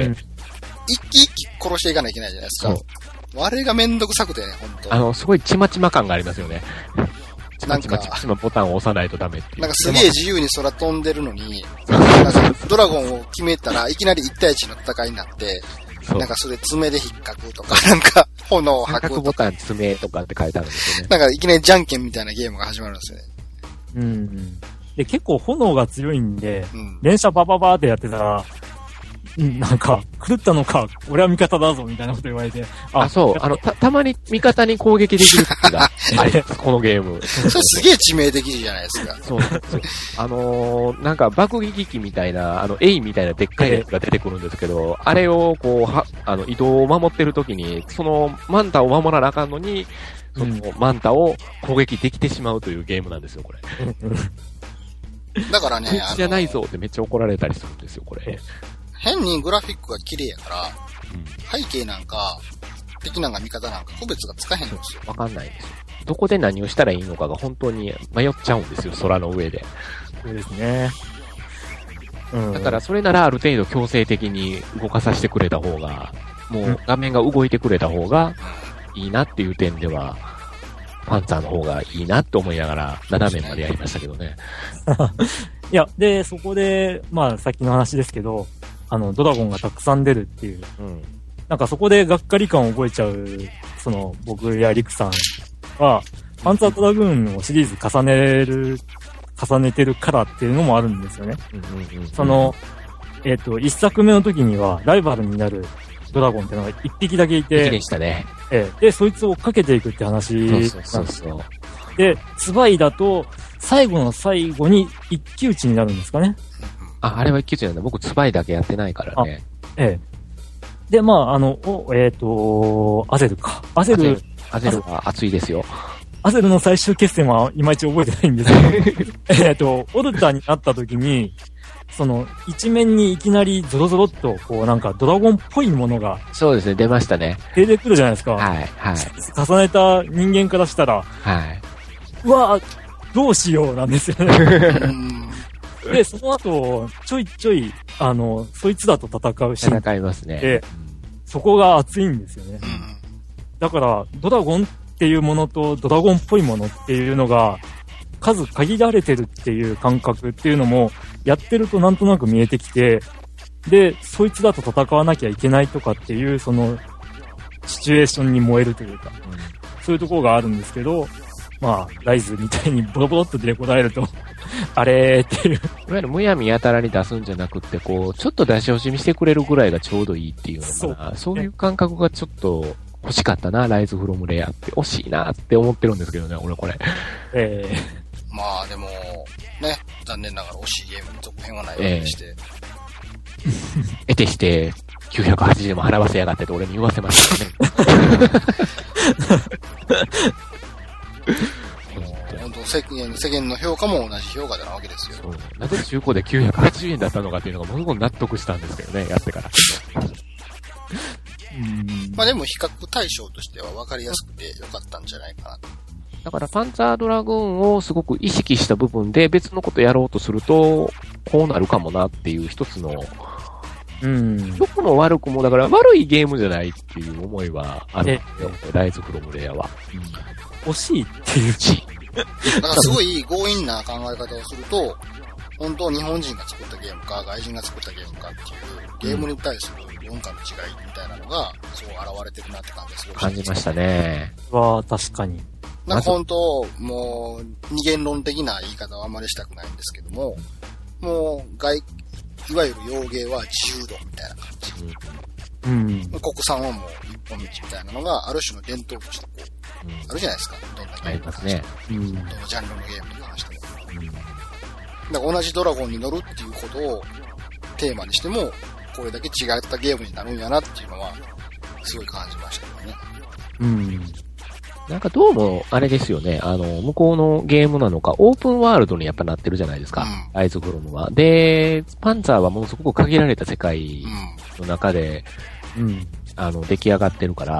一気殺していかないといけないじゃないですか。あれがめんどくさくてね、ほんと。 すごいちまちま感がありますよね。 なんか、 ボタンを押さないとダメっていう。 なんかすげえ自由に空飛んでるのに、ドラゴンを決めたらいきなり1対1の戦いになって、なんかそれ爪で引っかくとか、なんか炎を吐くとか。 ボタン爪とかって書いてあるんですよね。 なんかいきなりじゃんけんみたいなゲームが始まるんですよね。 で、結構炎が強いんで、連射バババーってやってたら、なんか、狂ったのか、俺は味方だぞ、みたいなこと言われて。 そう。たまに味方に攻撃できる時があります、このゲーム。 それすげえ致命的じゃないですか。 そうなんですよ。なんか爆撃機みたいな、エイみたいなでっかいやつが出てくるんですけど、あれをこう、移動を守ってる時に、そのマンタを守らなあかんのに、そのマンタを攻撃できてしまうというゲームなんですよ、これ。 だからね、 じゃないぞってめっちゃ怒られたりするんですよ、これ。 変にグラフィックが綺麗やから、背景なんか、敵なんか味方なんか区別がつかへんんですよ。 わかんないですよ。どこで何をしたらいいのかが本当に迷っちゃうんですよ、空の上で。 そうですね。 だからそれならある程度強制的に動かさせてくれた方が、もう画面が動いてくれた方がいいなっていう点では、パンツァーの方がいいなって思いながら7面までやりましたけどね。 いや、で、そこで、まあさっきの話ですけど、ドラゴンがたくさん出るっていう。なんかそこでがっかり感を覚えちゃう、僕やリクさんは、パンツァードラグーンをシリーズ重ねてるからっていうのもあるんですよね。一作目の時には、ライバルになるドラゴンっていうのが一匹だけいて、 でしたね。 で、そいつを追っかけていくって話なんですよ。で、ツバイだと、最後の最後に一騎打ちになるんですかね。 あれは一騎打ちなんだ。僕、ツバイだけやってないからね。 で、まあ、アゼルか。アゼルは熱いですよ。 アゼルの最終決戦はいまいち覚えてないんですけど、オルタになった時に、一面にいきなりゾロゾロっと、なんかドラゴンっぽいものが。 そうですね、出ましたね。 出てくるじゃないですか。 はい。 重ねた人間からしたら、うわぁ、どうしようなんですよね。で、その後、ちょいちょい、そいつらと戦うし。 戦いますね。 で、そこが熱いんですよね。だから、ドラゴンっていうものとドラゴンっぽいものっていうのが、数限られてるっていう感覚っていうのも、やってるとなんとなく見えてきて、で、そいつらと戦わなきゃいけないとかっていう、シチュエーションに燃えるというか、そういうところがあるんですけど、まあ、ライズみたいにボロボロっと出てこられると、あれーっていう。いわゆるむやみやたらに出すんじゃなくて、ちょっと出し惜しみしてくれるぐらいがちょうどいいっていうのかな。そういう感覚がちょっと欲しかったな、ライズフロムレアって。惜しいなって思ってるんですけどね、俺これ。 まあでも、ね、残念ながら惜しいゲームに続編はないわけでして。 得てして、980円も払わせやがってと俺に言わせましたね。 本当世間の評価も同じ評価なわけですよ。 なぜ中古で980円だったのかっていうのがものすごく納得したんですけどね、やってから。 まあでも比較対象としては分かりやすくてよかったんじゃないかなと。 だからパンツァードラグーンをすごく意識した部分で別のことやろうとすると、こうなるかもなっていう一つの、良くも悪くも、だから悪いゲームじゃないっていう思いはあるんですよ、ライズフロムレアは。 惜しいっていう。 だからすごい強引な考え方をすると、本当日本人が作ったゲームか、外人が作ったゲームかっていう、ゲームに対する文化の違いみたいなのが、そう現れてるなって感じがすごい感じましたね。 確かに。 なんか本当、もう、二元論的な言い方はあんまりしたくないんですけども、もう、いわゆる洋芸は自由度みたいな感じ。国産はもう一本道みたいなのが、ある種の伝統としてこう、あるじゃないですか。どんなゲームに関しても。どのジャンルのゲームに関しても。だから同じドラゴンに乗るっていうことをテーマにしても、これだけ違ったゲームになるんやなっていうのは、すごい感じましたけどね。 なんかどうも、あれですよね。向こうのゲームなのか、オープンワールドにやっぱなってるじゃないですか。ライズフロムは。で、パンツァーはものすごく限られた世界の中で、出来上がってるから、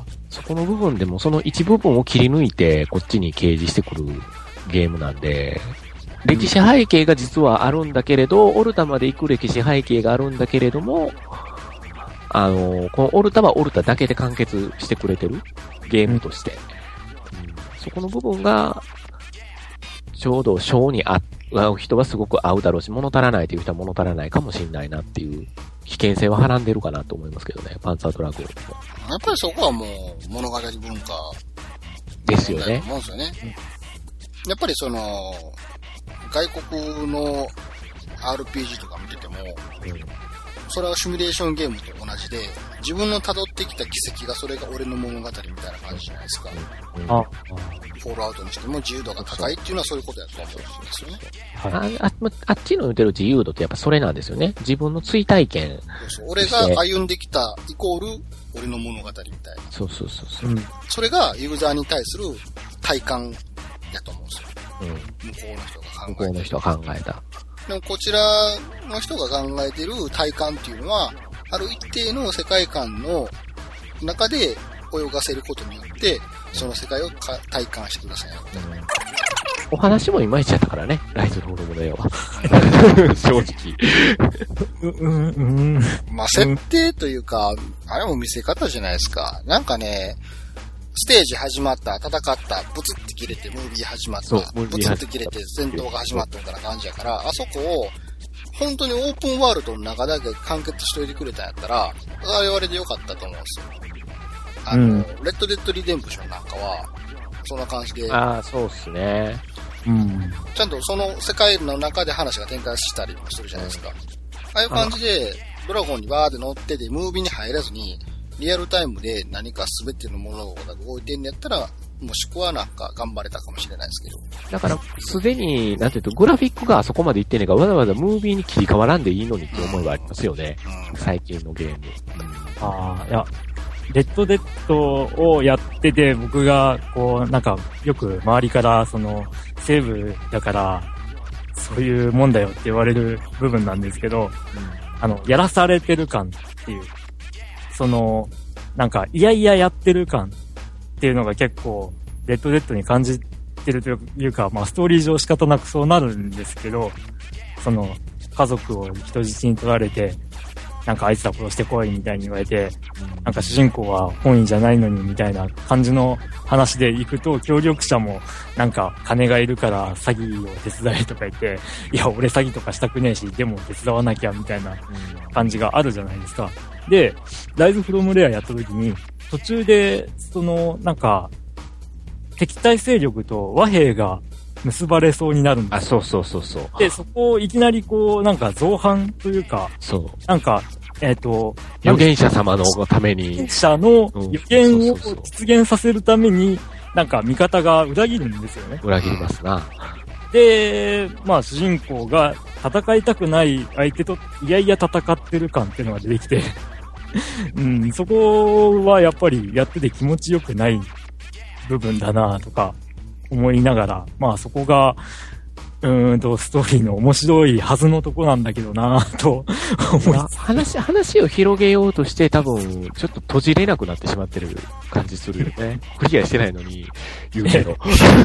そこの部分でもその一部分を切り抜いて、こっちに掲示してくるゲームなんで、歴史背景が実はあるんだけれど、オルタまで行く歴史背景があるんだけれども、このオルタはオルタだけで完結してくれてるゲームとして。そこの部分が、ちょうど性に合う人はすごく合うだろうし、物足らないという人は物足らないかもしれないなっていう危険性ははらんでるかなと思いますけどね、パンツァードラゴンも。 やっぱりそこはもう物語文化ですよね。 思うんですよね。やっぱりその、外国の RPG とか見てても、それはシミュレーションゲームと同じで、自分の辿ってきた軌跡がそれが俺の物語みたいな感じじゃないですか。フォールアウトにしても自由度が高いっていうのはそういうことやと思うんですよね。 あっちの言ってる自由度ってやっぱそれなんですよね。自分の追体験。 そう俺が歩んできたイコール俺の物語みたいな。 そう。 それがユーザーに対する体感やと思うんですよ。向こうの人が考えた。でもこちらの人が考えている体感っていうのは、ある一定の世界観の中で泳がせることによって、その世界を体感してください。 お話もいまいちやったからね、ライズフォールムの絵は。正直。 まあ、設定というか、あれも見せ方じゃないですか。なんかね、ステージ始まった、戦った、ブツって切れて、ムービー始まった、ブツって切れて、戦闘が始まったみたいな感じやから、あそこを、本当にオープンワールドの中だけ完結しといてくれたんやったら、我々でよかったと思うんですよ。レッドデッドリデンプションなんかは、そんな感じで。 そうっすね。 ちゃんとその世界の中で話が展開したりもするじゃないですか。ああいう感じで、ドラゴンにバーって乗ってて、ムービーに入らずに、リアルタイムで何か全てのものが動いてんやったら、もしくはなんか頑張れたかもしれないですけど。 だから、すでに、なんていうと、グラフィックがあそこまでいってんねんから、わざわざムービーに切り替わらんでいいのにって思いはありますよね。最近のゲーム。 いや、レッドデッドをやってて、僕が、こう、なんか、よく周りから、セーブだから、そういうもんだよって言われる部分なんですけど、やらされてる感っていう、なんか、いやいややってる感っていうのが結構、レッドデッドに感じてるというか、まあ、ストーリー上仕方なくそうなるんですけど、家族を人質に取られて、なんかあいつら殺してこいみたいに言われて、なんか主人公は本意じゃないのにみたいな感じの話で行くと、協力者もなんか金がいるから詐欺を手伝えとか言って、いや俺詐欺とかしたくねえし、でも手伝わなきゃみたいな感じがあるじゃないですか。で、ライズフロムレアやった時に、途中で、なんか、敵対勢力と和平が結ばれそうになるんですよ。 そう。 で、そこをいきなりこう、なんか造反というか、なんか、 預言者様のために。 預言者の予言を実現させるために、なんか味方が裏切るんですよね。 裏切りますな。 で、まあ主人公が戦いたくない相手といやいや戦ってる感っていうのが出てきて、そこはやっぱりやってて気持ちよくない部分だなとか思いながら、まあそこが、ストーリーの面白いはずのとこなんだけどなと思い話を広げようとして多分ちょっと閉じれなくなってしまってる感じするよね。クリアしてないのに言うけど。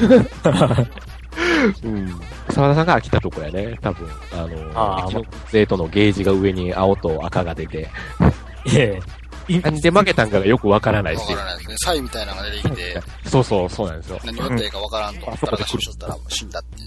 沢田さんが飽きたとこやね。多分、一ノ瀬とのゲージが上に青と赤が出て。 なんで負けたんかがよくわからないですよ。 わからないですね。サイみたいなのが出てきて、 そうなんですよ。 何をやったらいいかわからんと思ったら、しょったら死んだっていう。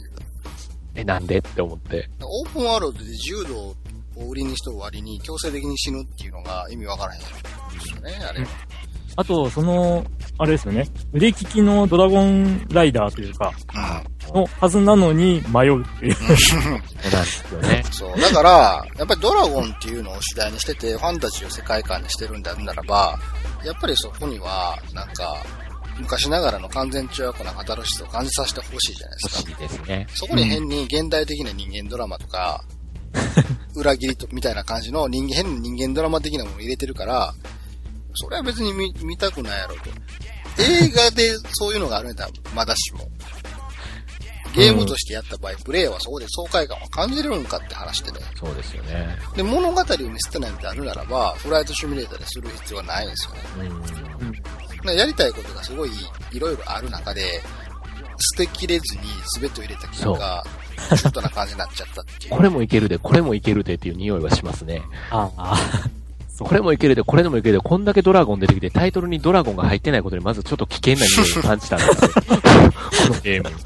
なんでって思って。 オープンワールドで自由度を売りにしとる割に強制的に死ぬっていうのが意味わからへんですよね、あれ。 あと、あれですよね。腕利きのドラゴンライダーというか、のはずなのに迷うっていう。そうなんですよね。 そう。だから、やっぱりドラゴンっていうのを主題にしてて、ファンタジーを世界観にしてるんだならば、やっぱりそこには、なんか、昔ながらの完全懲悪なカタルシスを感じさせてほしいじゃないですか。 欲しいですね。 そこに変に現代的な人間ドラマとか、裏切りみたいな感じの変な人間ドラマ的なものを入れてるから、それは別に見たくないやろと。映画でそういうのがあるんだったらまだしも。ゲームとしてやった場合、プレイヤーはそこで爽快感を感じれるんかって話してね。 そうですよね。 で、物語を見せてないんであるならば、フライトシミュレーターでする必要はないんですよね。やりたいことがすごいいろいろある中で、捨てきれずに全てを入れた結果、ショートな感じになっちゃったっていう。 これもいけるで、これもいけるでっていう匂いはしますね。 ああ。 これもいけるで、これでもいけるで、こんだけドラゴン出てきて、タイトルにドラゴンが入ってないことにまずちょっと危険な匂いを感じたんですよ。このゲーム。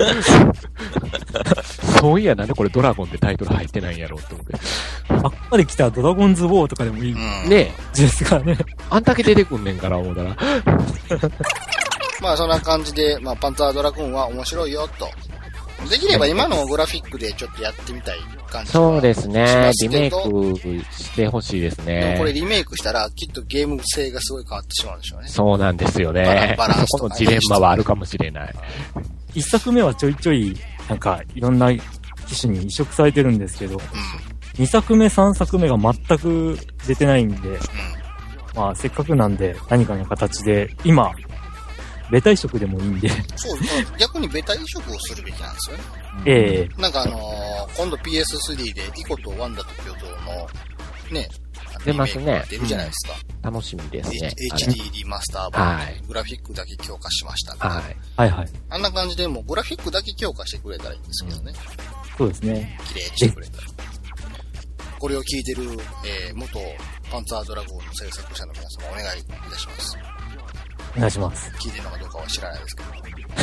そういや、なんでこれドラゴンでタイトル入ってないんやろうって思って。 あっこまで来たらドラゴンズウォーとかでもいい。 ねえ。 ですからね。 あんだけ出てくんねんから思うたら。 まあそんな感じで、まあパンツァードラゴンは面白いよと。できれば今のグラフィックでちょっとやってみたい感じ。 そうですね。リメイクしてほしいですね。 でもこれリメイクしたらきっとゲーム性がすごい変わってしまうんでしょうね。 そうなんですよね。 バランスとかね。 そこのジレンマはあるかもしれない。 一作目はちょいちょい、なんかいろんな機種に移植されてるんですけど、二作目、三作目が全く出てないんで、まあせっかくなんで何かの形で、今、ベタ移植でもいいんで。 そう、逆にベタ移植をするべきなんですよね。 ええ。 なんか今度 PS3 でイコとワンダと巨像の、ね、 出ますね。 出るじゃないですか。 楽しみですね。 HD リマスター版でグラフィックだけ強化しましたね。 はいはい。 あんな感じでもうグラフィックだけ強化してくれたらいいんですけどね。 そうですね。 綺麗にしてくれたら。これを聞いてる、元パンツァードラゴンの制作者の皆様お願いいたします。 お願いします。 聞いてるのかどうかは知らないですけど。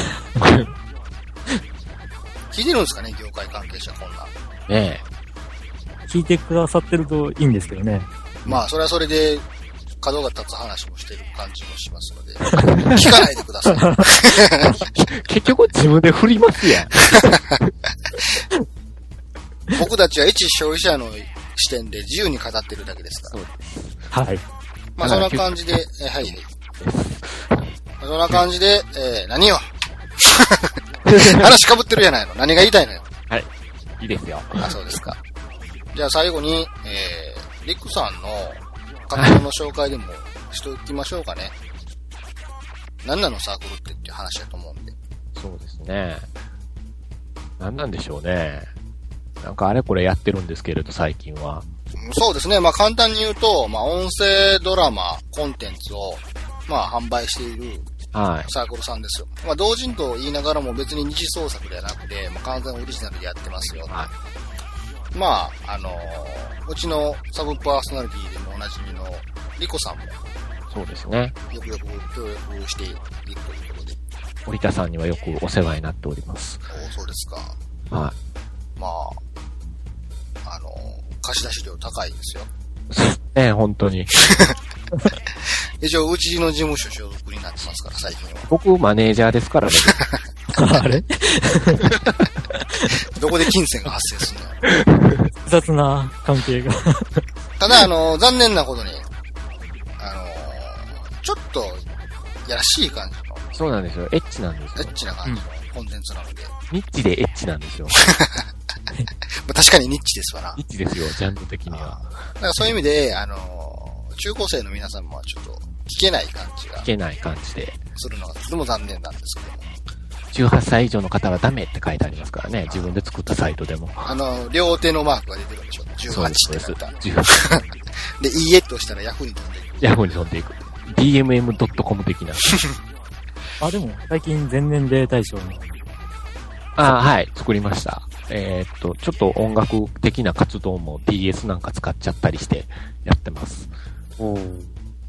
聞いてるんですかね、業界関係者こんな。 ねえ。 聞いてくださってるといいんですけどね。 まあ、それはそれで、角が立つ話もしてる感じもしますので、聞かないでください。 結局自分で振りますやん。 僕たちは一消費者の視点で自由に語ってるだけですから。 はい。 まあ、そんな感じで、はい。そんな感じで、何よ話被ってるじゃないの。何が言いたいのよ。 はい。いいですよ。 あ、そうですか。じゃあ最後に、リックさんの活動の紹介でもしておきましょうかね。何なのサークルっていう話だと思うんで。 そうですね。何なんでしょうね。なんかあれこれやってるんですけれど、最近は。 そうですね。まあ簡単に言うと、まあ音声ドラマ、コンテンツを、まあ販売しているサークルさんですよ。まあ同人と言いながらも別に二次創作ではなくて、まあ完全オリジナルでやってますよ。 はい、 まあ、うちのサブパーソナリティでもおなじみのリコさんも。そうですね。よくよく協力しているということで。 折田さんにはよくお世話になっております。 そうですか。 はい。 まあ、貸し出し料高いですよ。 ね、本当に。 一応、うちの事務所所属になってますから、最近は。 僕、マネージャーですからね。 あれどこで金銭が発生するのよ。 複雑な関係が。 ただ、残念なことに、ちょっと、やらしい感じの。 そうなんですよ。エッチなんですよ。 エッチな感じのコンテンツなので。 ニッチでエッチなんですよ。 確かにニッチですわな。 ニッチですよ、ジャンル的には。 だからそういう意味で、中高生の皆さんもちょっと聞けない感じが。 聞けない感じで。 するのがとても残念なんですけども。 18歳以上の方はダメって書いてありますからね。自分で作ったサイトでも。 両手のマークが出てるんでしょ。18って書いた。 18。 で、いいえとしたらヤフーに飛んでいく。 ヤフーに飛んでいく。dmm.com 的な。 あ、でも、最近全年齢対象の。 はい、作りました。ちょっと音楽的な活動も DS なんか使っちゃったりしてやってます。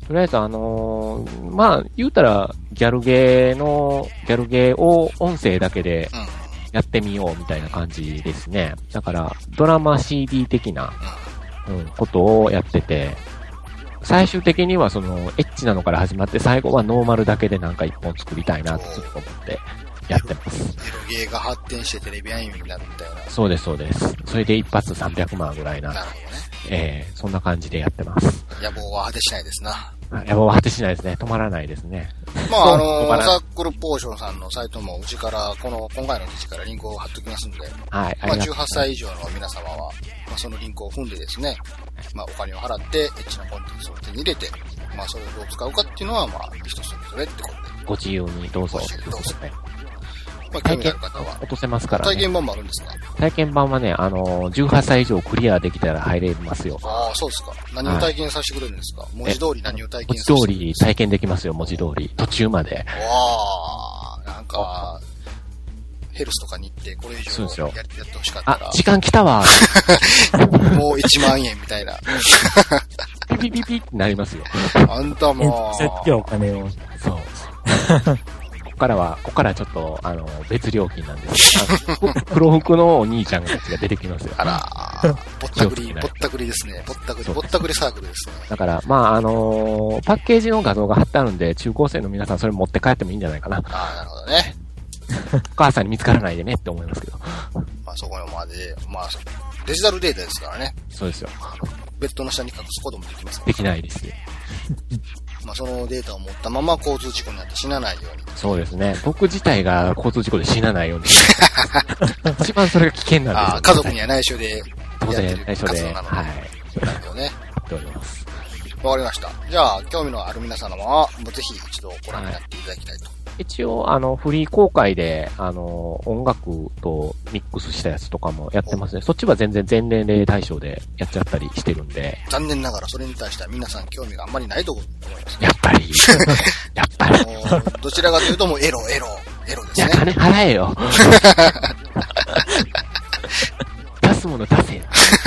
とりあえずまあ、言うたら、ギャルゲーを音声だけでやってみようみたいな感じですね。だから、ドラマ CD 的な、ことをやってて、最終的にはエッチなのから始まって、最後はノーマルだけでなんか一本作りたいなってちょっと思ってやってます。 エロゲーが発展してテレビアニメになるみたいな。 そうです、そうです。それで一発300万ぐらいな。 なるほどね。そんな感じでやってます。 野望は果てしないですな。 野望は果てしないですね。止まらないですね。 まあ、サークルポーションさんのサイトもうちから、今回の記事からリンクを貼っておきますんで、 はい。 まあ、18歳以上の皆様は、まあ、そのリンクを踏んでですね、まあ、お金を払って、エッチなコンテンツを手に入れて、まあ、それをどう使うかっていうのは、まあ、人それぞれってことで。 ご自由にどうぞ。 どうぞ。まあ、興味ある方は。 落とせますからね。 体験版もあるんですか？ 体験版はね、18歳以上クリアできたら入れますよ。 ああ、そうですか。何を体験させてくれるんですか？文字通り何を体験させてくれるんですか？ 文字通り体験できますよ、文字通り。途中まで。 わあ、なんか、ヘルスとかに行って、これ以上やってほしかったら。 あ、時間来たわ。 もう1万円みたいな。 ピピピピってなりますよ。 あんたも。 設定お金を。 そう。ここからちょっと、別料金なんですけど、黒服のお兄ちゃんたちが出てきますよ。 あら、ぼったくりですね。ぼったくりサークルですね。 だから、まあ、パッケージの画像が貼ってあるんで、中高生の皆さんそれ持って帰ってもいいんじゃないかな。 ああ、なるほどね。 お母さんに見つからないでねって思いますけど。 まあ、そこまで、まあ、デジタルデータですからね。 そうですよ。 ベッドの下に隠すこともできますから。 できないですよ。 まあ、そのデータを持ったまま交通事故になって死なないように。 そうですね。僕自体が交通事故で死なないように。一番それが危険なんですよ、ね。 ああ、家族には内緒で。 当然内緒で。はい。 なるほどね。 やっております。 わかりました。じゃあ、興味のある皆様は、もうぜひ一度ご覧になっていただきたいと。 一応、フリー公開で、音楽とミックスしたやつとかもやってますね。そっちは全然全年齢対象でやっちゃったりしてるんで。 残念ながらそれに対しては皆さん興味があんまりないと思います、 ね。やっぱり。やっぱり。 どちらかというともうエロですね。 いや、金払えよ。出すもの出せ。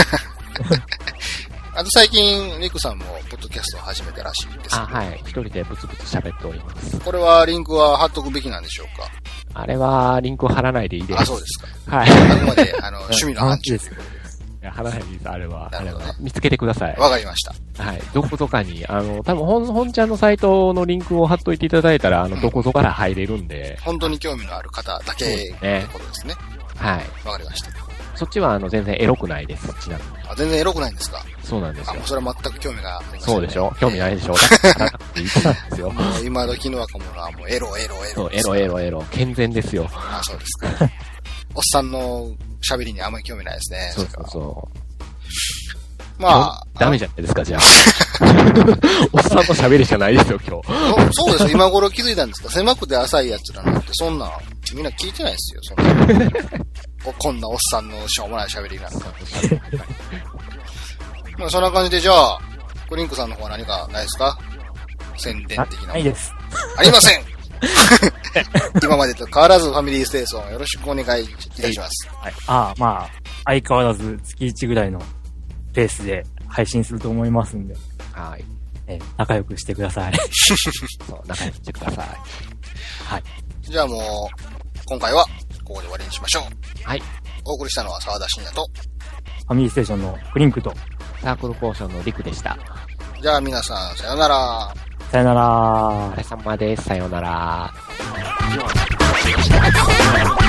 あと最近、リクさんもポッドキャストを始めたらしいです。 はい。一人でブツブツ喋っております。 これはリンクは貼っとくべきなんでしょうか？ あれはリンクを貼らないでいいです。 あ、そうですか。 はい。 あくまで、趣味の範疇です。 いや、貼らないでいいです、あれは。 ね、 あれは。見つけてください。 わかりました。 はい。どこぞかに、多分本ちゃんのサイトのリンクを貼っといていただいたら、どこぞから入れるんで。 本当に興味のある方だけってことですね。 はい。 わかりました。 そっちは全然エロくないです、ちなみに。 あ、全然エロくないんですか？ そうなんですよ。 あ、もうそれは全く興味がありません、ね。 そうでしょ？興味ないでしょ？だからいいですよ。 もう今時の若者はもうエロ。 そう、エロ。健全ですよ。 あ、そうですか。おっさんの喋りにあんまり興味ないですね。 そう。 まあ。 ダメじゃないですか、じゃあ。おっさんの喋りしかないですよ、今日。 そうですよ。今頃気づいたんですか？狭くて浅い奴らなんて、そんな、みんな聞いてないですよ、そんな。こんなおっさんのしょうもない喋りなんか。まあそんな感じで、じゃあ、クリンクさんの方は何かないですか？宣伝的な。 ないです。 ありません今までと変わらずファミリーステーションよろしくお願いいたします。 はい。まあ、相変わらず月1ぐらいのペースで配信すると思いますんで。 はい。 仲良くしてください。 そう、仲良くしてください。はい。 じゃあもう、今回はここで終わりにしましょう。 はい。 お送りしたのは沢田信也と、 ファミリーステーションのクリンクと、 サークルポーションのリクでした。 じゃあ皆さん、さよなら。 さよなら。 お疲れ様です。さよなら。